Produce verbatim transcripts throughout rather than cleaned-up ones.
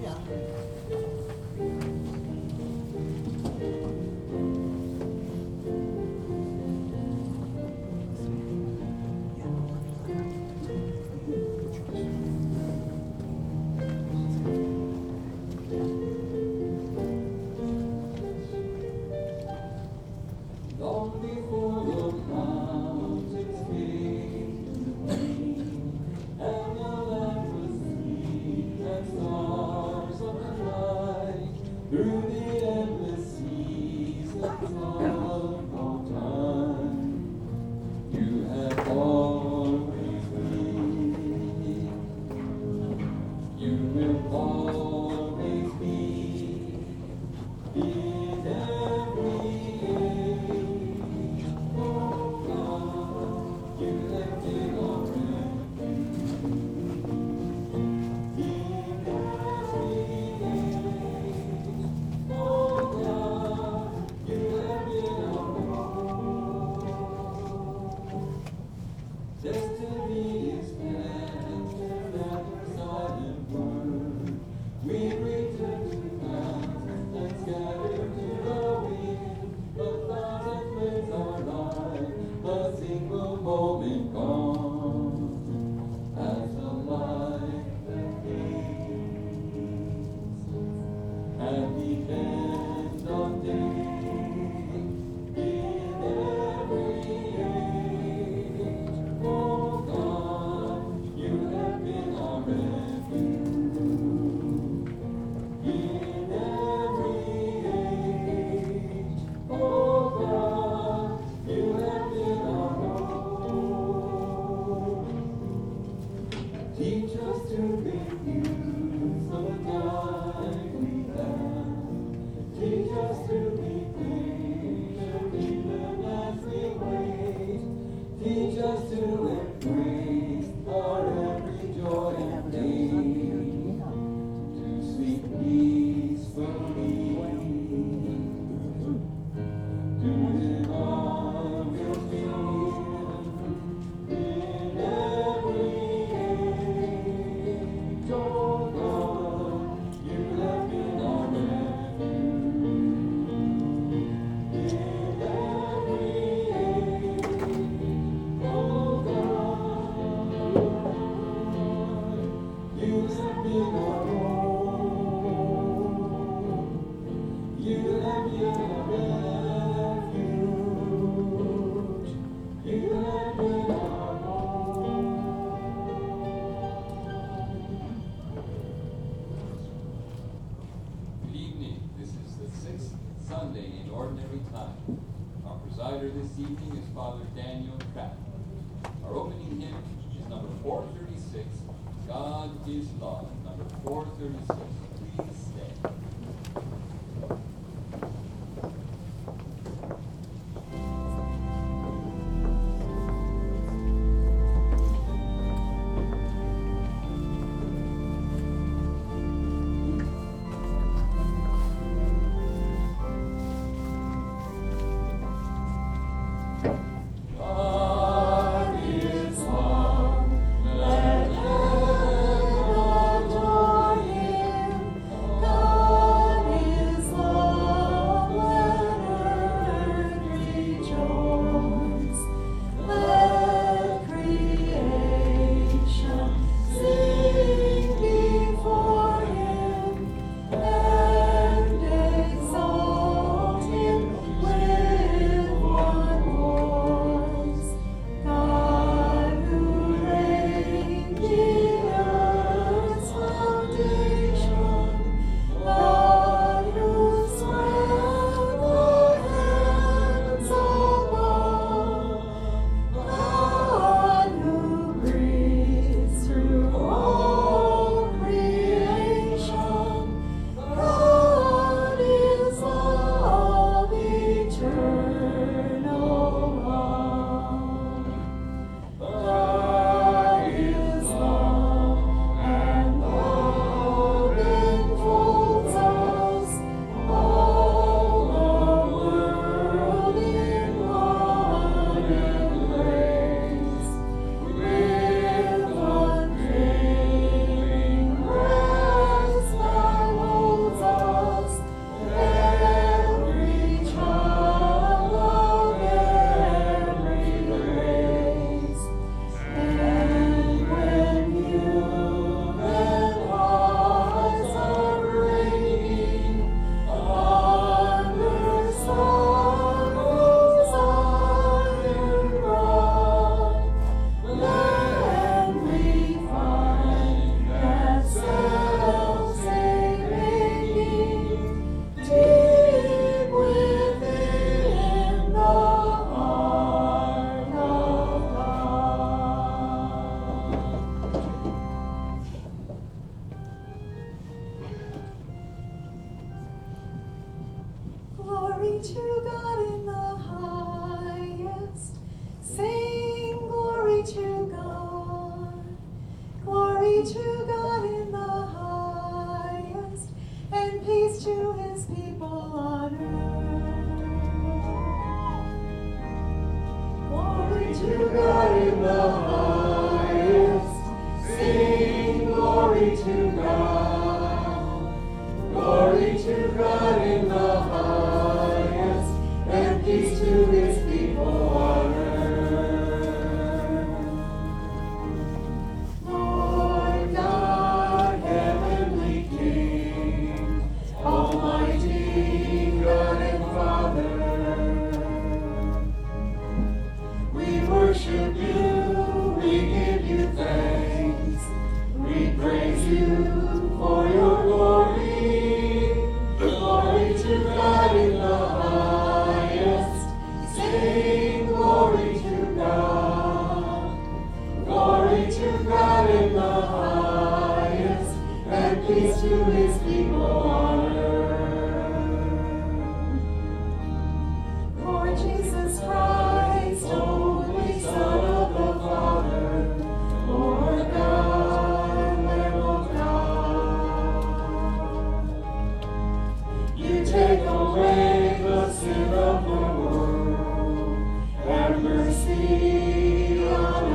Yeah. Long before the mountains came to me, and the land was seen, and stars of light through the endless seasons of all time. You have always been. You will always be in every age. Oh God, you have been our refuge. In every age. Oh God, you have been our hope. Destiny is planned in that silent word. We return to mountains and scatter to the wind. A thousand plays our life, a single moment gone. As the light that fades at the end of day. In every age, oh God, you have been our refuge. In every age, oh God, you have been our hope. Teach us to make use of the time we have. Teach us to be patient even as we wait. Teach us to embrace our every joy and pain. To sleep peacefully. To live on your field. In every age, oh God, you have been our refuge. In every age, oh God, you have been our home. You have been our refuge. You have been our home. Good evening. This is the sixth Sunday in Ordinary Time. Our presider this evening is Father Daniel Pratt. Our opening hymn is number four thirty-six, God is Love. Number four thirty-six. Please stand. God is love, let heaven adore Him. God to God in the highest. Sing glory to God. Glory to God in the highest, and peace to his people on earth. Glory to God in the highest. Sing glory to God. Glory to God in the highest, and peace to his people on earth. Lord God, heavenly King, almighty God and Father, we worship you, we give you thanks, we praise you for your glory. Glory to God in the highest, sing glory to God. Glory to God in the highest, and peace to his people on earth. For Jesus Christ, only Son of the Father, Lord God, Lamb of God, you take away the sin of the world, have mercy on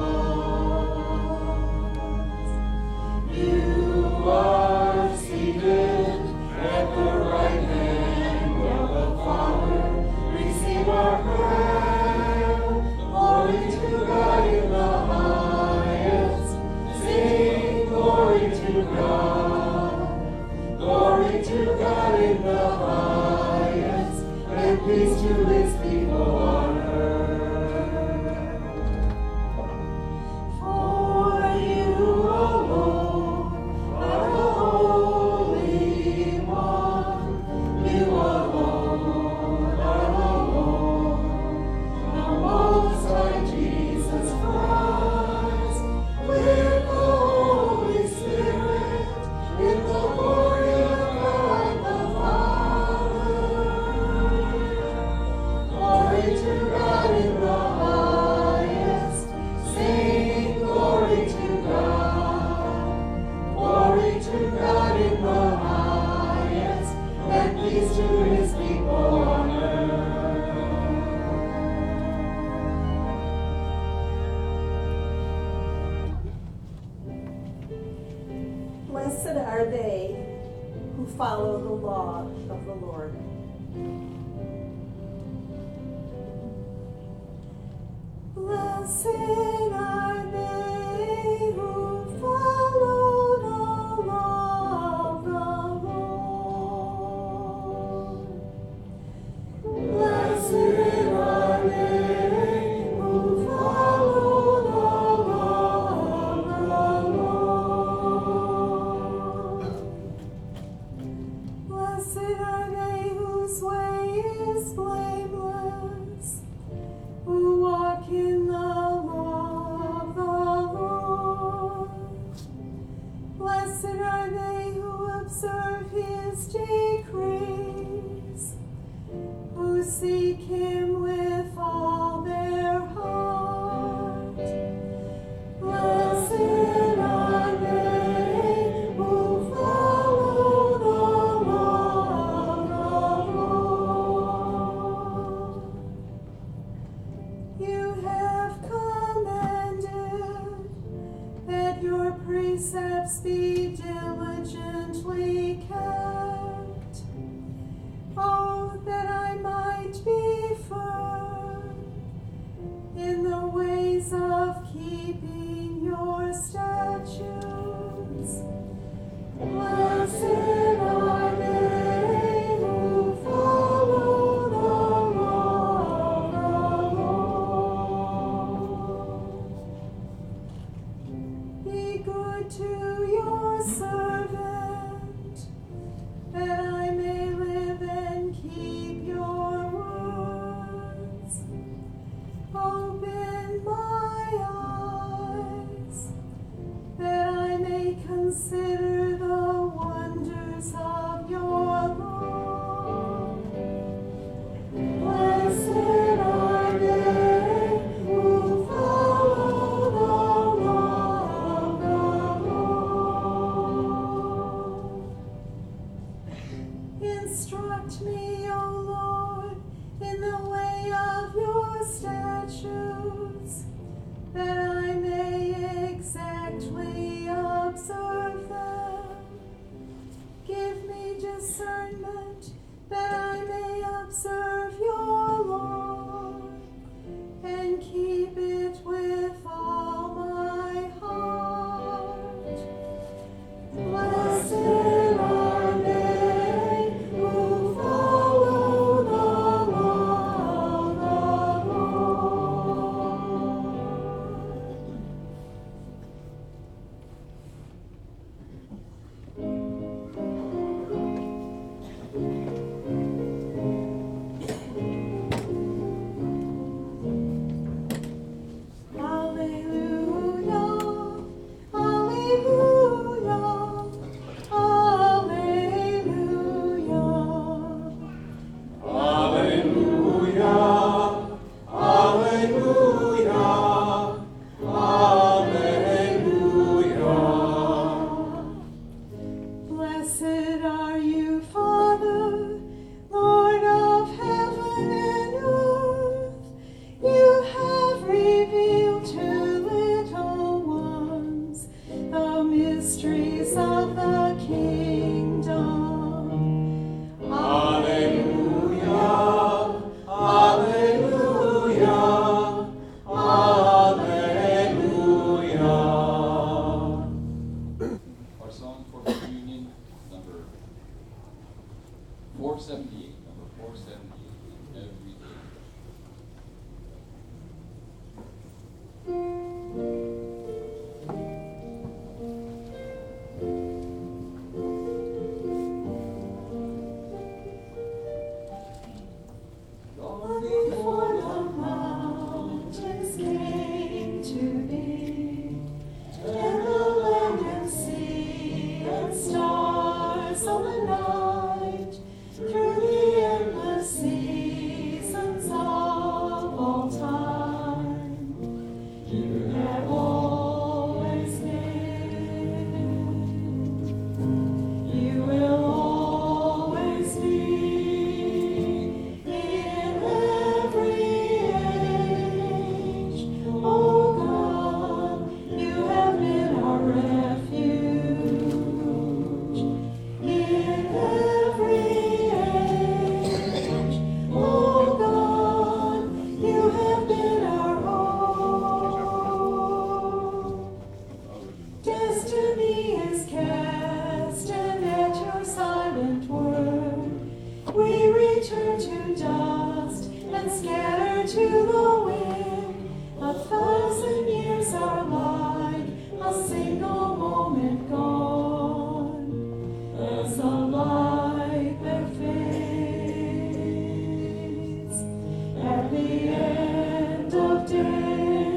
us. You are seated at the right hand of the Father, receive our prayer. Glory to God in the highest, sing glory to God. Glory to God in the highest, and peace to his people on earth. For you alone are the Holy One. You alone are the Lord, the Most High Jesus Christ, with the Holy Spirit, in the glory of God the Father. Glory to God in the highest, sing glory to God. Glory to God in the highest, and peace to his people on earth. Blessed are they who follow the law of the Lord. Blessed are they who follow the law of the Lord. Blessed are they who follow the law of the Lord. Blessed are they whose way is blameless, who walk in the law of the Lord. Blessed are they who observe his decrees, who seek him with all their heart. Blessed are they who follow the law of the Lord. You have commanded that your precepts be diligently kept. Oh, that I might be firm Instruct me, O Lord, in the way of your statutes, that I may exactly observe them. Give me discernment, that I may observe your law, and keep it with all my heart. Blessed are they who follow the law of the Lord. Hallelujah, hallelujah, hallelujah. Hallelujah, hallelujah, hallelujah. Blessed are you, Father, Lord of heaven and earth. You have revealed to little ones the mysteries of the kingdom. Hallelujah, hallelujah, hallelujah. Our song for communion, number four seventy-eight, number four seventy-eight, every day. Long before the mountains came to be, and the land and sea and stars of the night, through the endless seasons of all time, you have always been. You will always be in every age. Oh God, you have been our refuge. In every age. Oh God, you have been our hope. Destiny is cast, and at your silent word, we return to dust and scatter to the wind. A thousand years are like a single moment gone, as a light that fades at the end of day.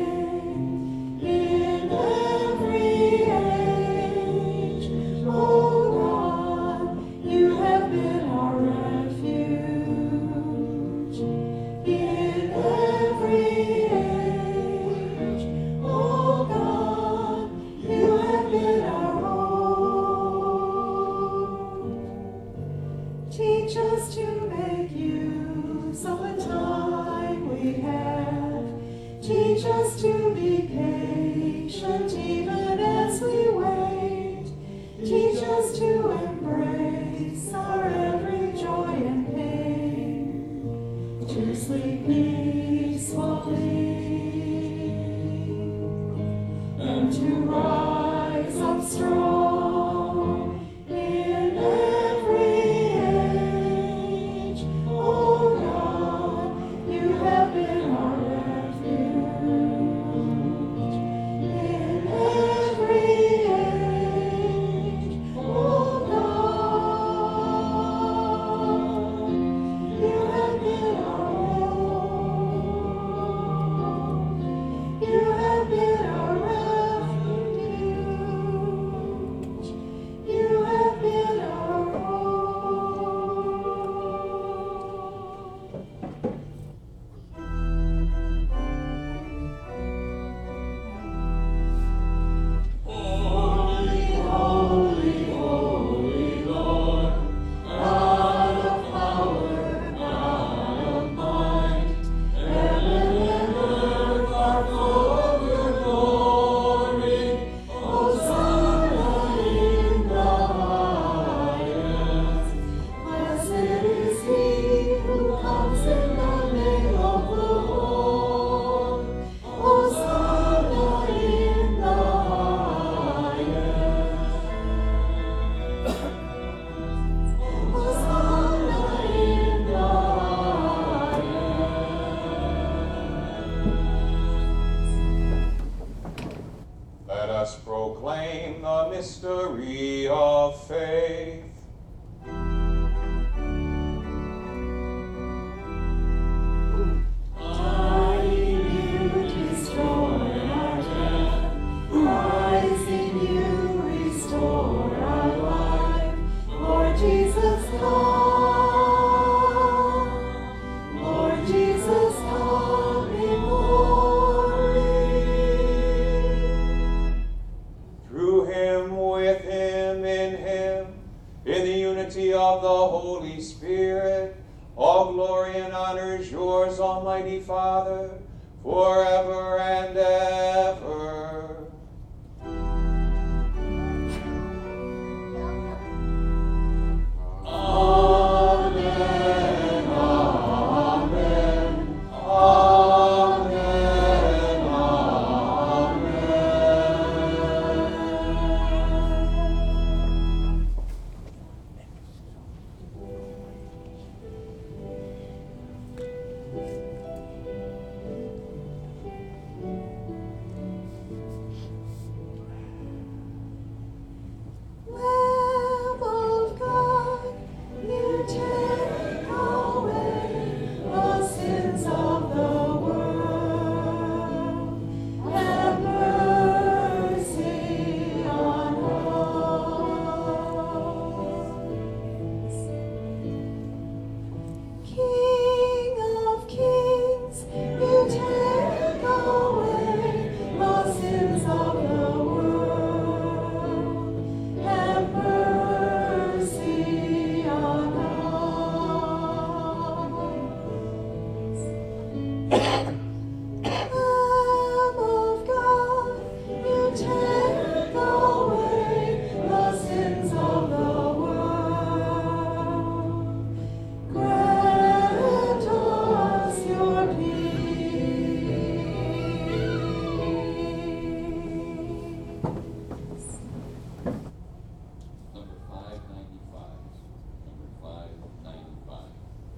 In every age, oh God, you have been our refuge. In every age, oh God, you have been our hope. Teach us to make use of the time we have. Teach us to be patient even as we wait. Teach us to embrace our every joy and pain, to sleep peacefully and to rise up strong in every age. Oh God, you have been our refuge. In every age, oh God, in him, in the unity of the Holy Spirit. All glory and honor is yours, Almighty Father, forever and ever. Amen, amen, amen, amen. Lamb of God, you take away the sins of the world. Have mercy on us. King of kings, you take away the sins of the world. Have mercy on us. Lamb of God, you take away the sins of the world. Grant us your peace. Number five ninety-five. Number five ninety-five.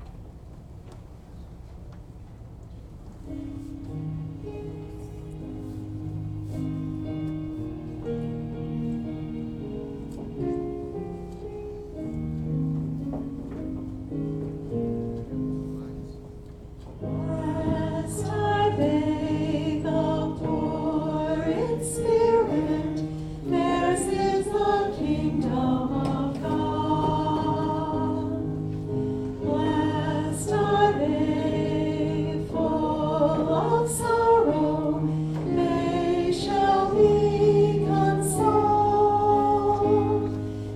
Blessed are they, the poor in spirit, theirs is the kingdom of God. Blessed are they, full of sorrow, they shall be consoled.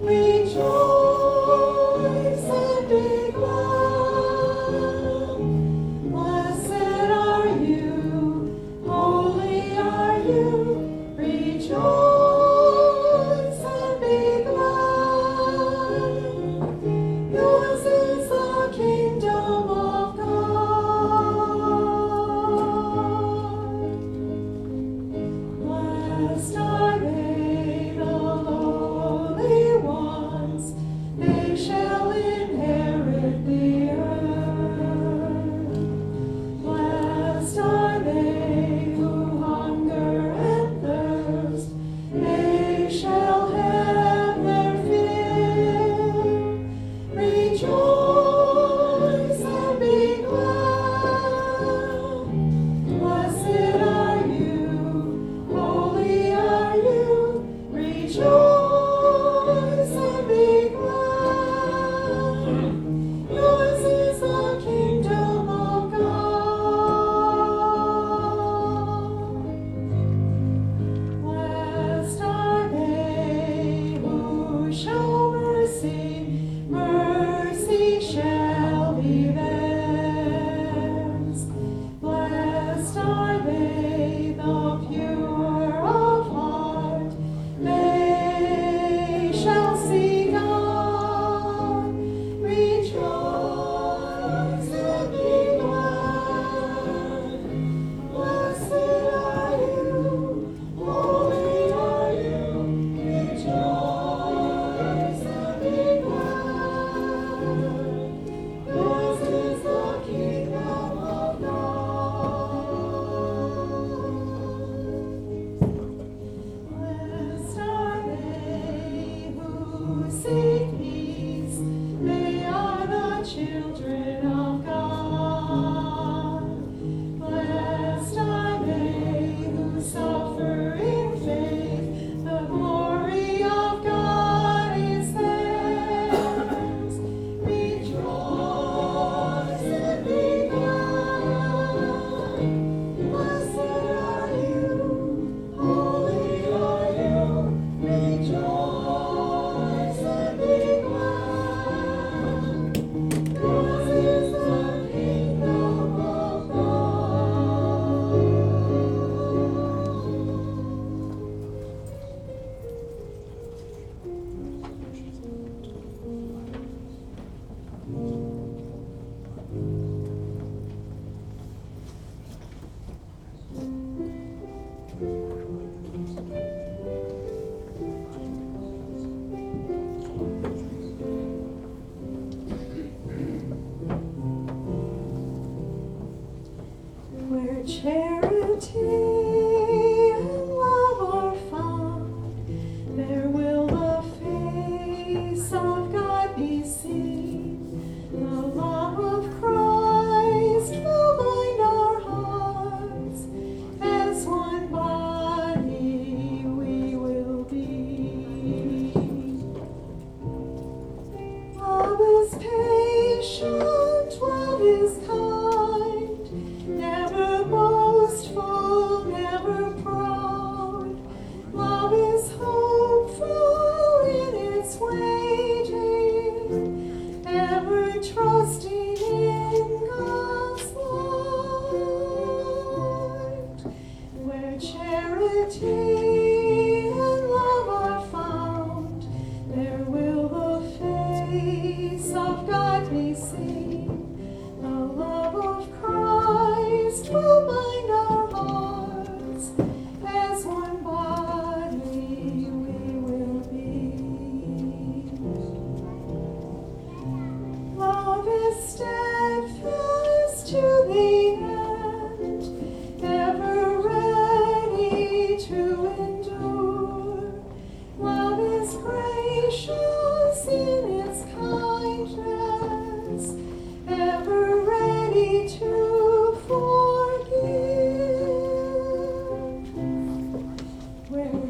Rejoice and be glad. Blessed are you, holy are you, rejoice and be glad. Yours is the kingdom of God. Blessed are they, the lowly ones, they shall inherit the earth. Blessed are they who hunger and thirst, they shall have their fill. Rejoice and be glad. Blessed are you, holy are you, rejoice and be glad. Yours is the kingdom of God. Blessed are they who show mercy, mercy shall be theirs. Blessed are they, the pure of heart, they shall see God. Rejoice and be glad. Blessed are you, holy are you, rejoice and be glad. Yours is the kingdom of God. Blessed are they who seek peace, they are the children of God. Blessed are they who suffer in faith, the glory of God is theirs. Rejoice and be glad. Blessed are you, holy are you, rejoice seen. The love of Christ will bind our hearts. As one body we will be. Love is patient, love is kind, never boastful, never proud. Love is hopeful in its waiting, ever trusting in God's light. Where charity and love are found, there will the face of God be seen. The love of Christ will bind our hearts. As one body we will be. Love is steadfast to the end, ever ready to endure. Love is gracious in its kindness, ever ready to forgive. Where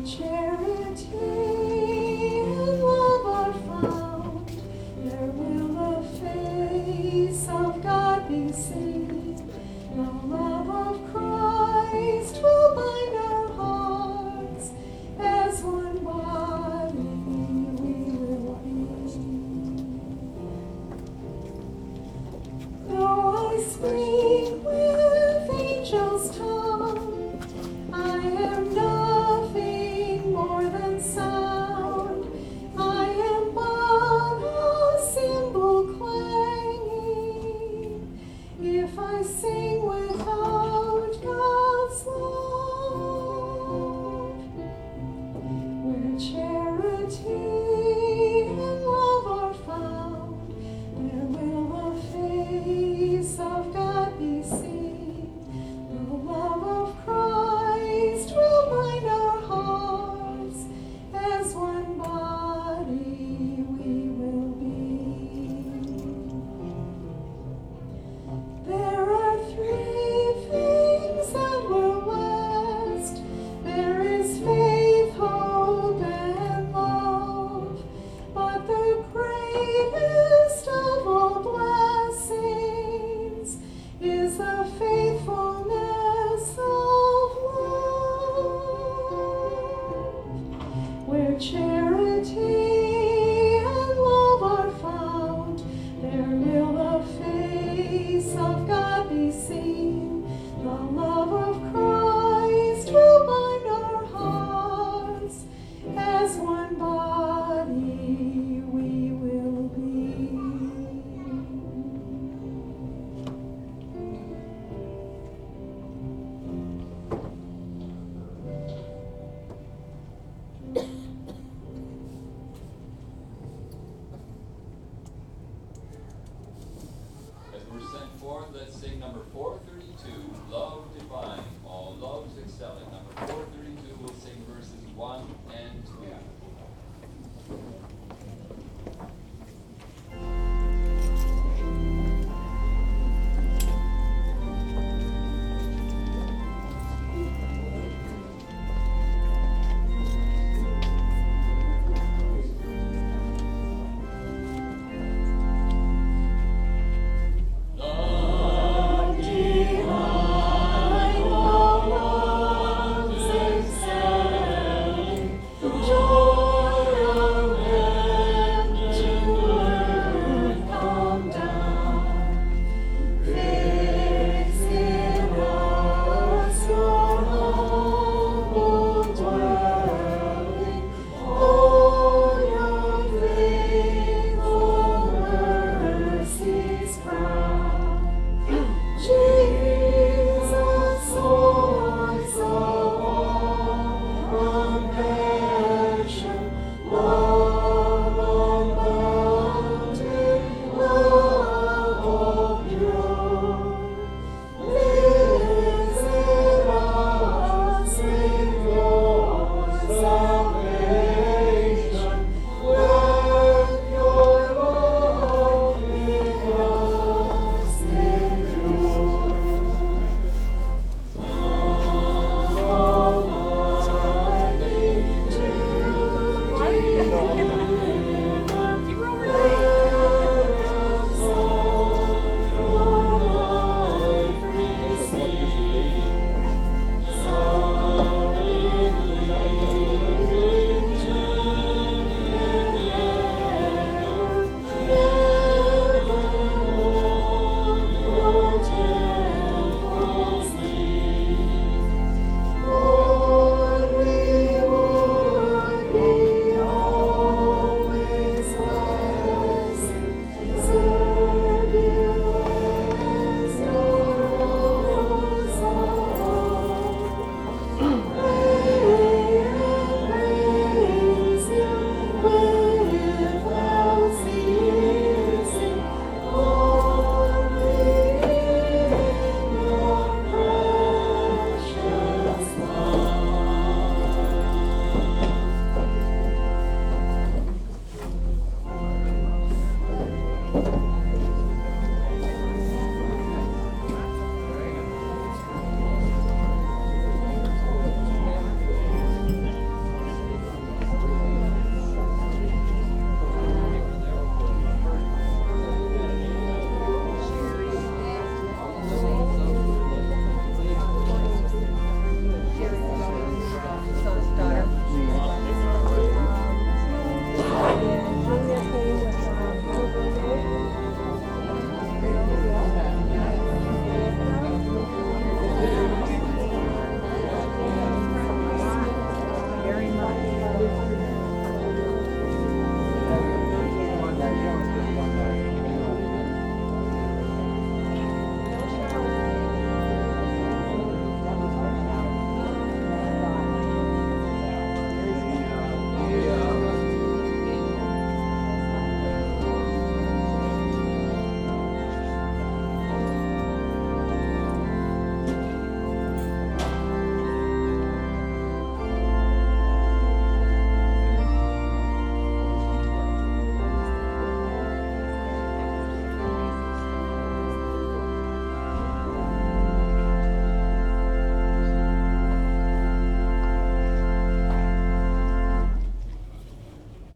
charity and love are found, there will the face of God be seen. The love of Christ will bind our hearts. As one body we will be. Though I speak with angels' tongue, I am nothing more than sound. I am but a cymbal clanging. If I sing without God's love, where charity and love are found, there will the face of God be seen. The love of Christ will bind our hearts. As one body we will be. There are three things that will last. There is faith, hope, and love. But the greatest of all blessings is the faithfulness of love. Where charity and love are found, there will the face of God be seen. The love of Christ will bind our hearts. As one body we will be. As we're sent forth, let's sing number four.